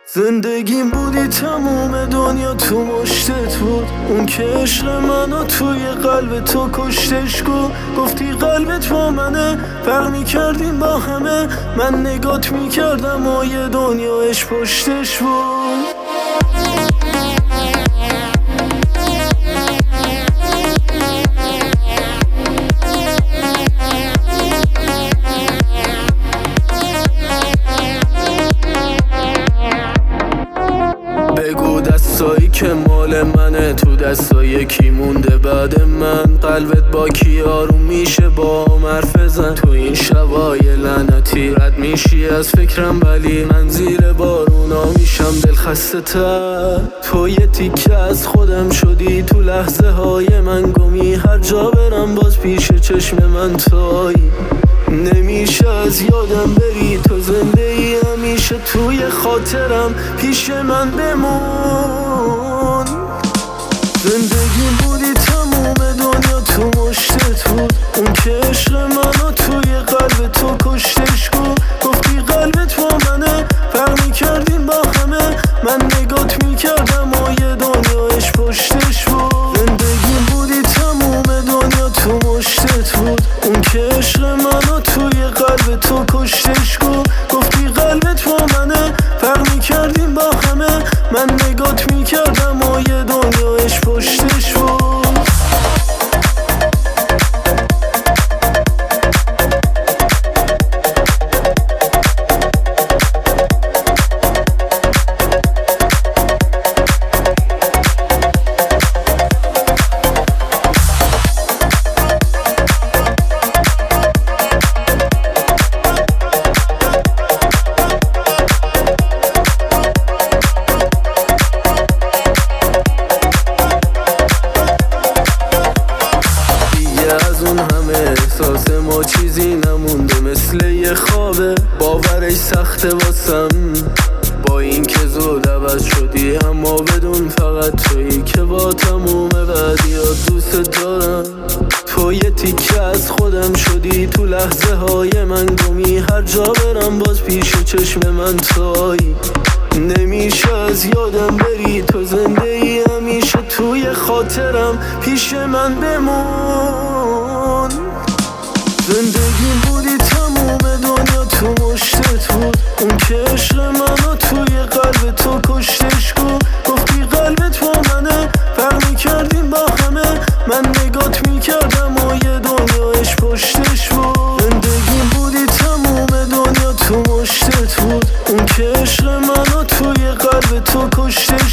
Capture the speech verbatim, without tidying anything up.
زندگیم بودی تموم دنیا تو مشتت بود. اون که عشق منو توی قلب تو کشتش گو. گفتی قلبت با منه، فرق میکردیم با همه. من نگات میکردم و یه دنیاش پشتش بود. بگو دستایی که مال منه تو دستای کی مونده بعد من؟ قلبت با کی آروم میشه با حرف بزن؟ تو این شبای لعنتی رد میشی از فکرم، ولی من زیر بارونا میشم دل خسته تر. تو یه تیکه از خودم شدی تو لحظه های من گمی. هر جا برم باز پیش چشم من تویی. نمیشه از یادم بری، تو زنده ای همیشه توی خاطرم، پیش من بمون. زندگیم بودی تموم دنیا تو مشتت بود. اون که عشق منو توی قلب تو کشتش گو. گفتی قلبت با منه، فرق میکردیم با همه. من نگات میکردم و یه دنیاش پشتش بود. زندگیم بودی تموم دنیا تو مشتت بود. اون که عشق منو توی قلب تو کشتش گو. گفتی قلبت با منه، فرق میکردیم با همه. من نگات میکردم و یه دنیاش پشتش بود. از اون همه احساس ما چیزی نمونده، مثل یه خوابه باورش سخته واسم. با این که زود عوض شدی، اما بدون فقط تویی که با تموم بعدیات دوست دارم. تو یه تیکه از خودم شدی تو لحظه های من گمی. هر جا برم باز پیش چشم من تویی. نمیشه از یادم بری، تو زنده ای همیشه توی خاطرم، پیش من بمون. زندگیم بودی تموم دنیا تو مشتت بود. اون که عشق منو توی قلب تو کشتش گو. گفتی قلبت با منه، فرق میکردیم با همه. من نگات میکردم و یه دنیاش پشتش بود. زندگیم بودی تموم دنیا تو مشتت بود. اون که عشق منو توی قلب تو کشتش